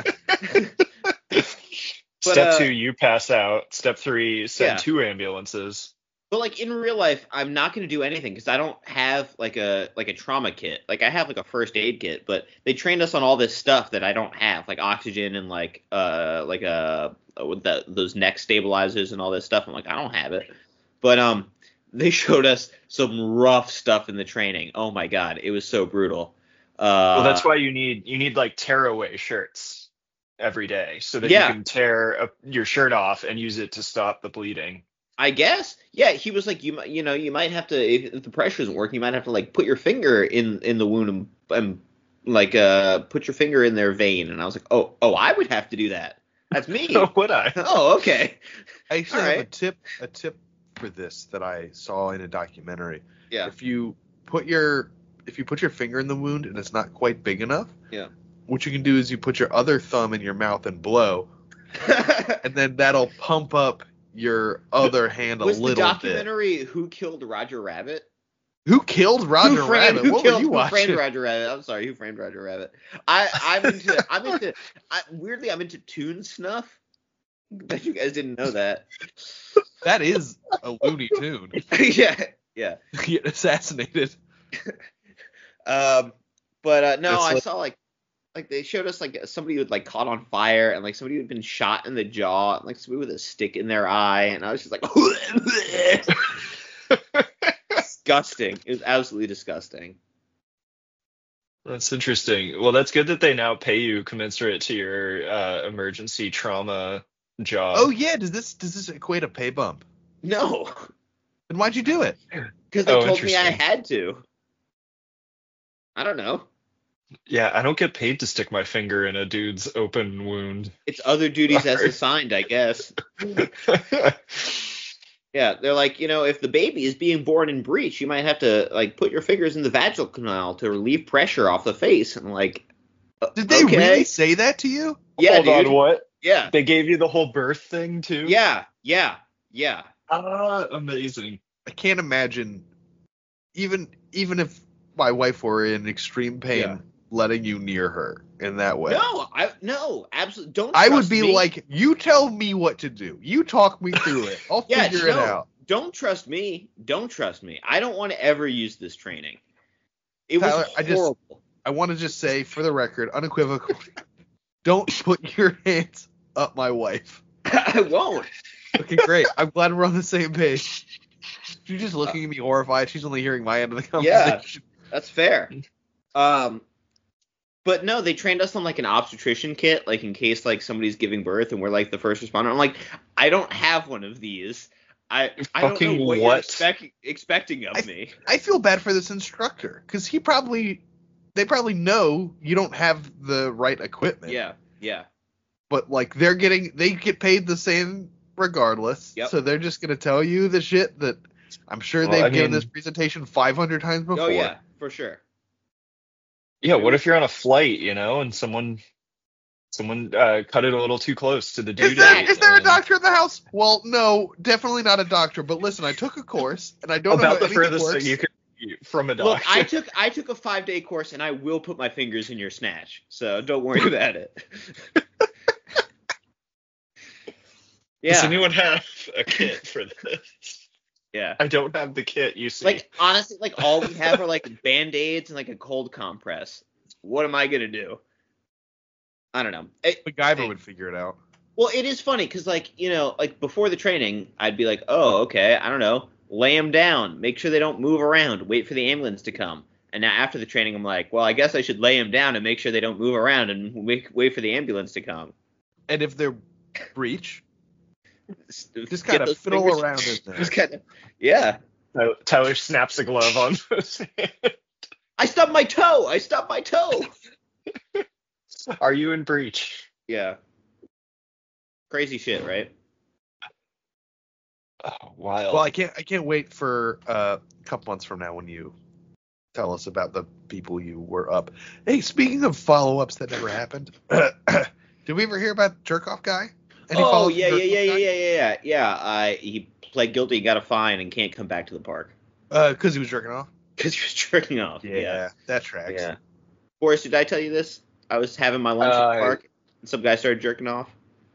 But, Step uh, two, you pass out. Step three, send Yeah. two ambulances. But like in real life, I'm not going to do anything because I don't have like a like a trauma kit. Like I have like a first aid kit, but they trained us on all this stuff that I don't have, like oxygen and like uh like uh with the, those neck stabilizers and all this stuff. I'm like, I don't have it. But um, they showed us some rough stuff in the training. Oh my god, it was so brutal. Uh, Well, that's why you need you need like tearaway shirts every day so that Yeah. you can tear a, your shirt off and use it to stop the bleeding. I guess, yeah. He was like, you might, you know, you might have to if, if the pressure isn't working, you might have to like put your finger in in the wound and, and like uh put your finger in their vein, and I was like, oh oh I would have to do that. That's me. Oh, would I? Oh, okay. I actually All have a right. tip a tip for this that I saw in a documentary. Yeah. If you put your if you put your finger in the wound and it's not quite big enough, Yeah. what you can do is you put your other thumb in your mouth and blow, and then that'll pump up your other hand a Was the little bit. documentary Who Killed Roger Rabbit? Who killed Roger who framed, Rabbit? Who What killed, were you who watching? framed Roger Rabbit? I'm sorry, Who Framed Roger Rabbit? I I'm into I'm into I, weirdly I'm into tune snuff. Bet you guys didn't know that. That is a Looney Tune. yeah, yeah. Get assassinated. Um, but uh, no, It's I like- saw like like they showed us like somebody who had like caught on fire and like somebody who had been shot in the jaw, and, like somebody with a stick in their eye, and I was just like, disgusting. It was absolutely disgusting. That's interesting. Well, that's good that they now pay you commensurate to your uh, emergency trauma job. Oh yeah, does this does this equate a pay bump? No, Then why'd you do it? because they Oh, told me I interesting. had to. I don't know. Yeah, I don't get paid to stick my finger in a dude's open wound. It's other duties as Sorry. assigned, I guess. Yeah, they're like, you know, if the baby is being born in breech, you might have to like put your fingers in the vaginal canal to relieve pressure off the face. And like, uh, Did they okay. really say that to you? Yeah, Hold dude. on, what? Yeah, They gave you the whole birth thing too? yeah, yeah, yeah. Ah, amazing. I can't imagine, even even if my wife were in extreme pain, Yeah. letting you near her in that way. No, I no, absolutely don't. I would trust be me. like, you tell me what to do. You talk me through it. I'll yeah, figure it no, out. Don't trust me. Don't trust me. I don't want to ever use this training. It Tyler, was I just- horrible. I want to just say, for the record, unequivocally, don't put your hands up my wife. I won't. Okay, great. I'm glad we're on the same page. She's just looking at me horrified. She's only hearing my end of the Yeah. conversation. That's fair. Um, but no, they trained us on like an obstetrician kit, like in case like somebody's giving birth and we're like the first responder. I'm like, I don't have one of these. I I don't Fucking know what, you're what? expect, expecting of I- me. I feel bad for this instructor because he probably, they probably know you don't have the right equipment. Yeah, yeah. But like they're getting, they get paid the same regardless. Yep. So they're just gonna tell you the shit that I'm sure Well, they've I given mean- this presentation five hundred times before. Oh yeah, for sure. Yeah, what if you're on a flight, you know, and someone someone uh, cut it a little too close to the due Is there, date? is there a and- doctor in the house? Well, no, definitely not a doctor. But listen, I took a course, and I don't know About how the anything furthest works. thing you could be from a doctor. Look, I took I took a five day course and I will put my fingers in your snatch, so don't worry about it. Does yeah, anyone have a kit for this? yeah. I don't have the kit, you see. Like honestly, like all we have are like band aids and like a cold compress. What am I gonna do? I don't know. It- MacGyver would figure it out. well, it is funny because like you know, like before the training, I'd be like, oh, okay, I don't know, lay them down, make sure they don't move around, wait for the ambulance to come. And now after the training, I'm like, well, I guess I should lay them down and make sure they don't move around and wait, wait for the ambulance to come. And if they're breach, Just just get kind of those fiddle fingers- around in there. Just kind of, yeah. Tyler- Tyler snaps a glove on his hand. I stubbed my toe. I stubbed my toe. Are you in breach? Yeah. Crazy shit, right? Oh, wild. Well, I can't. I can't wait for uh, a couple months from now when you tell us about the people you were up. Hey, speaking of follow-ups that never happened, did we ever hear about Jerkoff guy? Any Oh follow-ups yeah, from yeah, Jerkoff yeah, yeah, guy? yeah, yeah, yeah. Yeah. I he pled guilty, got a fine, and can't come back to the park Uh, because he was jerking off. because he was jerking off. Yeah. that tracks. Yeah. Forrest, did I tell you this? I was having my lunch at Uh, the park, and some guy started jerking off.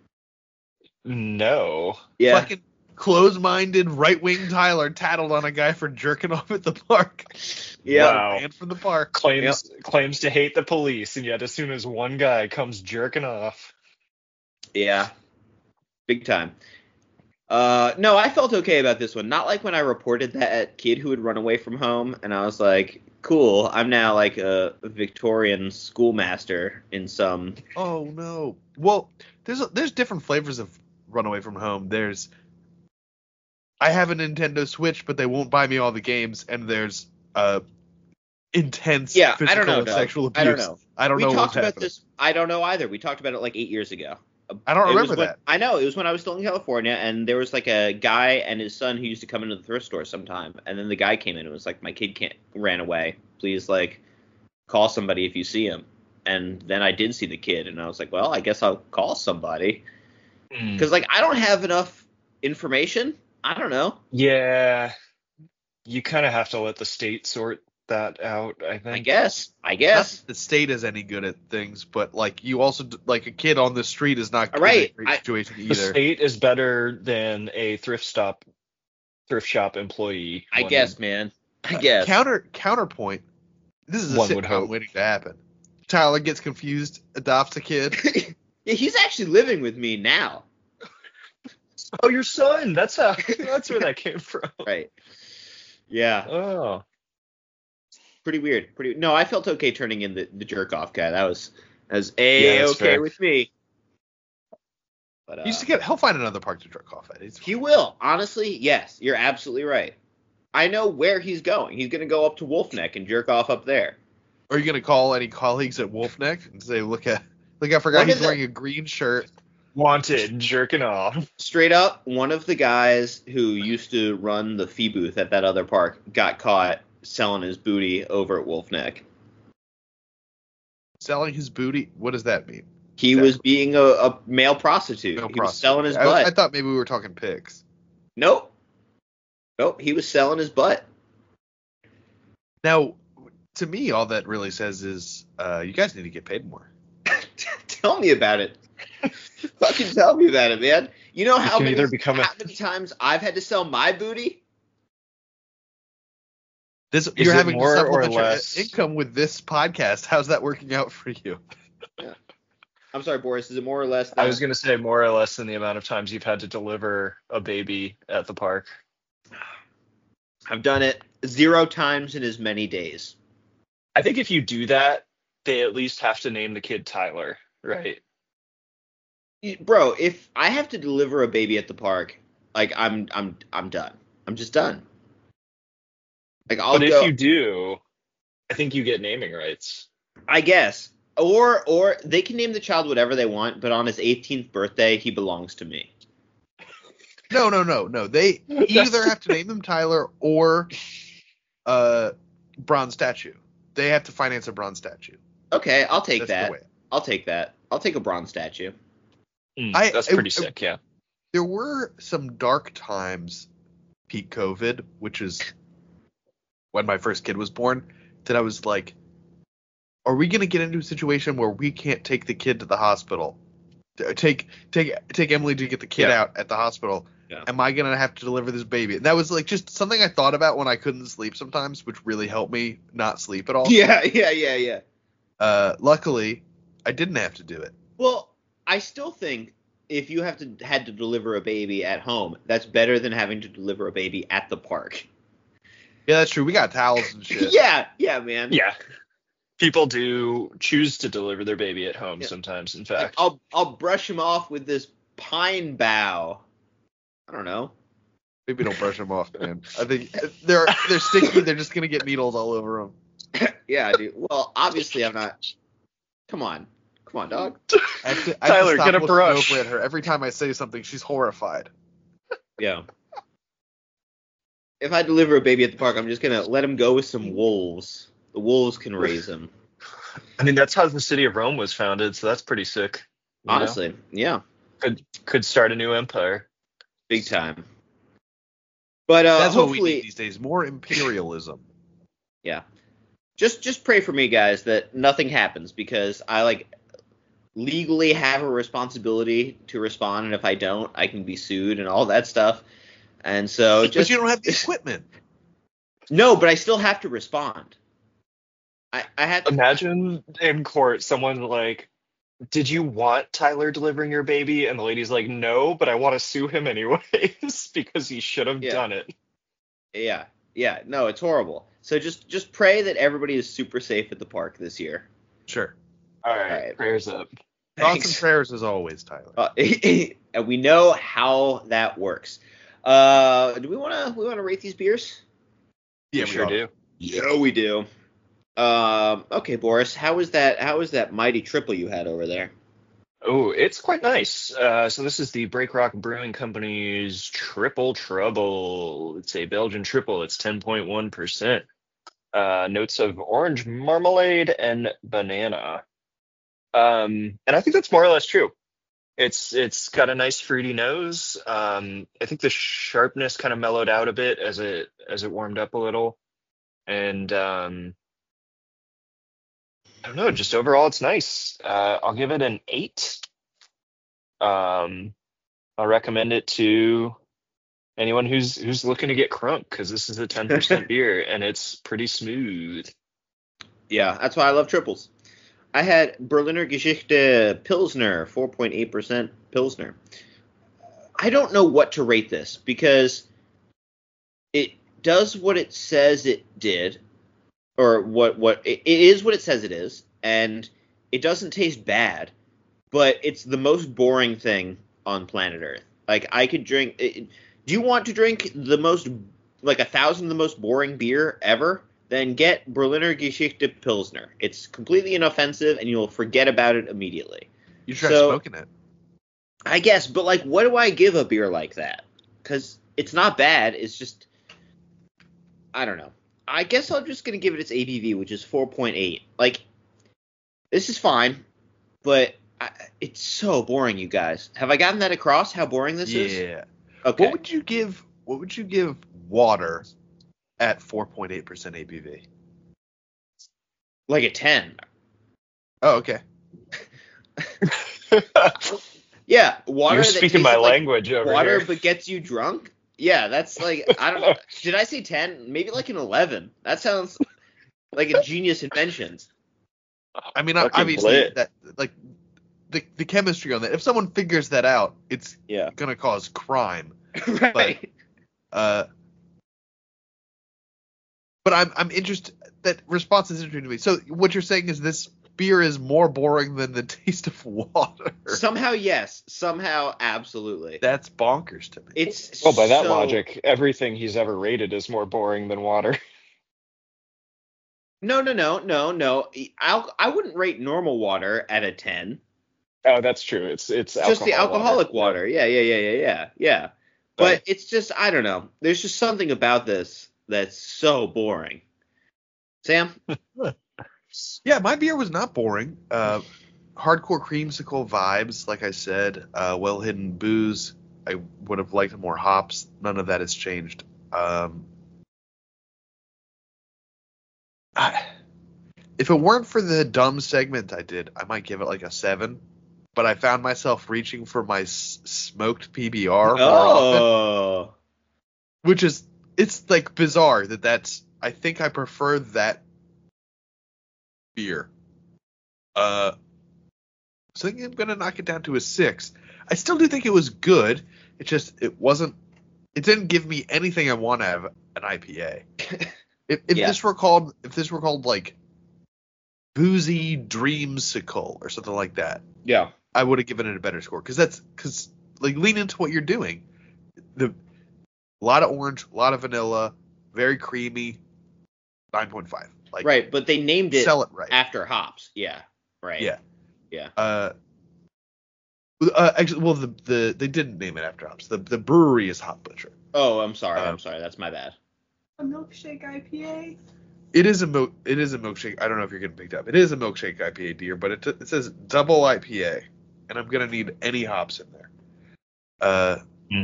no. Yeah. Fucking close-minded right-wing Tyler tattled on a guy for jerking off at the park. Yeah. Wow. Banned from the park. Claims claims to hate the police, and yet as soon as one guy comes jerking off, Yeah. Big time. Uh, no, I felt okay about this one. Not like when I reported that kid who had run away from home, and I was like, cool, I'm now like a Victorian schoolmaster in some. Oh no. Well, there's a, there's different flavors of run away from home. There's I have a Nintendo Switch, but they won't buy me all the games, and there's uh intense Yeah, physical I don't know, and Doug. sexual abuse. I don't know. I don't we know talked what's about happening. this. I don't know either. We talked about it like eight years ago. I don't It was remember when- that. I know it was when I was still in California, and there was like a guy and his son who used to come into the thrift store sometime, and then the guy came in and was like, "My kid can't ran away. Please, like, call somebody if you see him." And then I did see the kid, and I was like, "Well, I guess I'll call somebody," Mm. because like I don't have enough information. I don't know. Yeah, you kind of have to let the state sort that out, I think. I guess. I Not guess. that the state is any good at things, but like you also d- like a kid on the street is not All right, in a great I- situation The either. state is better than a thrift stop, thrift shop employee. I one guess, would- man. I guess. Counter counterpoint. This is a One would sitcom hope. waiting to happen. Tyler gets confused, adopts a kid. Yeah, he's actually living with me now. Oh, your son. That's how. That's where that came from. Right. Yeah. Oh. Pretty weird. Pretty. No, I felt okay turning in the, the jerk off guy. That was that was a Yeah, that's okay fair. with me. But uh, He's to get. He'll find another park to jerk off at. He's he will. Honestly, yes, you're absolutely right. I know where he's going. He's gonna go up to Wolf Neck and jerk off up there. Are you gonna call any colleagues at Wolfneck and say, "Look at, look, I forgot Look he's at the- wearing a green shirt." Wanted jerking off. Straight up, one of the guys who used to run the fee booth at that other park got caught selling his booty over at Wolf Neck. Selling his booty. What does that mean? He Exactly. was being a, a male prostitute. No he was prostitute. selling his I, butt. I thought maybe we were talking pigs. Nope. Nope. He was selling his butt. Now, to me, all that really says is, uh, you guys need to get paid more. Tell me about it. Fucking tell me about it, man. You know how can many, either become a- how many times I've had to sell my booty? This Is you're it having to more or supplement your less? income with this podcast. How's that working out for you? I'm sorry, Boris. Is it more or less? I Than, was gonna say more or less than the amount of times you've had to deliver a baby at the park. I've done it zero times in as many days. I think if you do that, they at least have to name the kid Tyler, right? Y- Bro, if I have to deliver a baby at the park, like I'm, I'm, I'm done. I'm just done. Like I'll but go. if you do, I think you get naming rights. I guess. Or or they can name the child whatever they want, but on his eighteenth birthday, he belongs to me. No, no, no, no. They either have to name them Tyler or uh, bronze statue. They have to finance a bronze statue. Okay, I'll take That's that. the way. I'll take that. I'll take a bronze statue. Mm, I- that's I- pretty I- sick, yeah. There were some dark times, peak COVID, which is when my first kid was born, that I was like, are we going to get into a situation where we can't take the kid to the hospital? T- Take take take Emily to get the kid Yeah. out at the hospital. Yeah. Am I going to have to deliver this baby? And that was like just something I thought about when I couldn't sleep sometimes, which really helped me not sleep at all. Yeah, yeah, yeah, yeah. Uh, luckily, I didn't have to do it. Well, I still think if you have to had to deliver a baby at home, that's better than having to deliver a baby at the park. Yeah, that's true. We got towels and shit. Yeah, yeah, man. Yeah. People do choose to deliver their baby at home Yeah. sometimes, in Like, fact. I'll I'll brush him off with this pine bough. I don't know. Maybe don't brush them off, man. I think they're they're sticky. They're just gonna get needles all over them. Yeah, dude. Well, obviously I'm not. Come on, come on, dog. I have to, I have Tyler, to stop get a looking brush. over at her every time I say something. She's horrified. Yeah. If I deliver a baby at the park, I'm just gonna let him go with some wolves. The wolves can raise him. I mean, that's how the city of Rome was founded, so that's pretty sick. you know? Honestly, yeah, Could could start a new empire. big time. But uh, That's what we hopefully, need these days. More imperialism. yeah. Just just pray for me, guys, that nothing happens because I like legally have a responsibility to respond, and if I don't, I can be sued and all that stuff. And so But just you don't have the equipment. no, but I still have to respond. I I have to. Imagine in court someone like, did you want Tyler delivering your baby? And the lady's like, no, but I want to sue him anyways because he should have Yeah. done it. Yeah, yeah, no, it's horrible. So just just pray that everybody is super safe at the park this year. Sure. All right, right. prayers up. Thoughts and Thanks. prayers as always, Tyler. Uh, and we know how that works. Uh, do we want to we want to rate these beers? yeah, we sure all- do. Yeah, we do. Um, okay, Boris, how was that? How was that mighty triple you had over there? Oh, it's quite nice. Uh, so this is the Break Rock Brewing Company's Triple Trouble. It's a Belgian triple. It's ten point one percent. Uh, notes of orange marmalade and banana. Um, and I think that's more or less true. It's it's got a nice fruity nose. Um, I think the sharpness kind of mellowed out a bit as it as it warmed up a little. And um, I don't know, just overall it's nice. Uh, I'll give it an eight. Um, I'll recommend it to anyone who's who's looking to get crunk because this is a ten percent beer and it's pretty smooth. Yeah, that's why I love triples. I had Berliner Geschichte Pilsner, four point eight percent Pilsner. I don't know what to rate this because it does what it says it did, or what what it, it is what it says it is, and it doesn't taste bad, but it's the most boring thing on planet Earth. Like I could drink. It, do you want to drink the most, like a thousand of the most boring beer ever? Then get Berliner Geschichte Pilsner. It's completely inoffensive, and you'll forget about it immediately. You try So- smoking it. I guess, but like, what do I give a beer like that? Because it's not bad. It's just, I don't know. I guess I'm just gonna give it its A B V, which is four point eight. Like, this is fine, but I, it's so boring, you guys. Have I gotten that across? How boring this is? Yeah. Okay. What would you give? What would you give water at four point eight percent A B V? Like a ten. Oh, okay. Yeah, water. You're that speaking tastes my like language over water, here. but gets you drunk. Yeah, that's like I don't know. Did I say ten? Maybe like an eleven. That sounds like a genius invention. I mean, Fucking obviously, lit. that like the the chemistry on that. If someone figures that out, it's Yeah. gonna cause crime. Right. Uh, but I'm I'm interested. That response is interesting to me. So what you're saying is this beer is more boring than the taste of water. Somehow, yes. Somehow, absolutely. That's bonkers to me. It's Well, by that so- logic, everything he's ever rated is more boring than water. No, no, no, no, no. I I wouldn't rate normal water at a ten. Oh, that's true. It's it's Just the alcohol alcoholic water. Yeah, yeah, yeah, yeah, yeah, yeah. But Right. it's just I don't know. There's just something about this that's so boring. Sam? Yeah, my beer was not boring. Uh, hardcore creamsicle vibes, like I said. Uh, well hidden booze. I would have liked more hops. None of that has changed. Um, I, if it weren't for the dumb segment I did, I might give it like a seven. But I found myself reaching for my s- smoked P B R more often, Oh. which is it's like bizarre that that's. I think I prefer that beer. Uh, so I think I'm gonna knock it down to a six. I still do think it was good. It just it wasn't. It didn't give me anything I want out of an I P A. If, if Yeah. this were called, if this were called like boozy dreamsicle or something like that, Yeah. I would have given it a better score. Because that's because like lean into what you're doing. The a lot of orange, a lot of vanilla, very creamy. Nine point five. Like Right, but they named it sell it right. after hops. Yeah. Right. Yeah. Yeah. Uh, uh, actually, well, the, the they didn't name it after hops. The the brewery is Hop Butcher. Oh, I'm sorry. Um, I'm sorry. That's my bad. A milkshake I P A. It is a milk. It is a milkshake. I don't know if you're getting picked up. It is a milkshake I P A, dear, but it it says double I P A, and I'm gonna need any hops in there. Uh. Mm.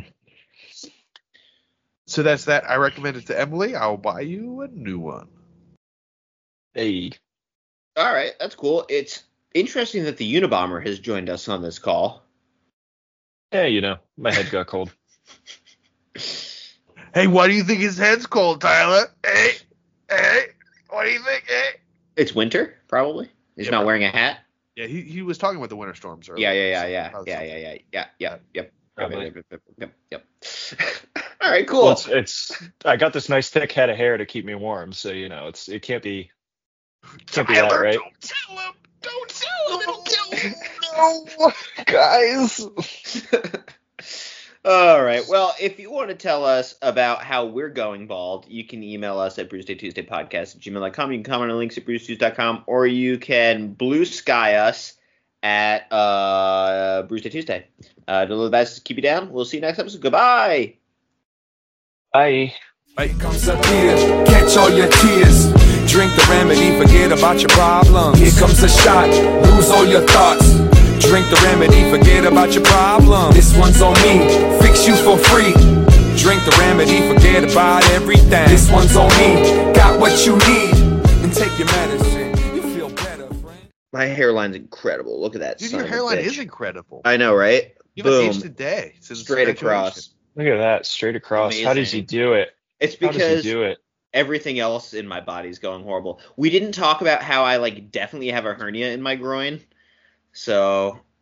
So that's that. I recommend it to Emily. I'll buy you a new one. Hey. All right, that's cool. It's interesting that the Unabomber has joined us on this call. Yeah, you know, my head got cold. Hey, why do you think his head's cold, Tyler? Hey, hey, what do you think? Hey. It's winter, probably. He's Yeah, not bro. wearing a hat. Yeah, he he was talking about the winter storms earlier. Yeah, yeah, yeah, so yeah, how's yeah, that? yeah, yeah, yeah, yeah, yep, Probably. yep, yep, yep, yep, yep. All right, cool. Well, it's, it's I got this nice thick head of hair to keep me warm, so you know, it's it can't be can't be that, Tyler, right? don't tell him. Don't tell him. Don't tell him. No. Guys. All right. Well, if you want to tell us about how we're going bald, you can email us at Bruce Day Tuesday Podcast at gmail dot com. You can comment on links at bruce tuesday dot com, or you can blue sky us at uh, Bruce Day Tuesday. Uh, to the best, keep you down. We'll see you next episode. Goodbye. Bye. Here comes a beer, catch all your tears. Drink the remedy, forget about your problems. Here comes a shot, lose all your thoughts. Drink the remedy, forget about your problem. This one's on me, fix you for free. Drink the remedy, forget about everything. This one's on me, got what you need. And take your medicine, you feel better, friend. My hairline's incredible. Look at that. Dude, son your of a hairline bitch. is incredible. I know, right? You haven't Boom. aged a day since Straight graduation. across. Look at that, straight across. How does he Amazing. do it? It's How does because he do it? everything else in my body's going horrible. We didn't talk about how I like definitely have a hernia in my groin. So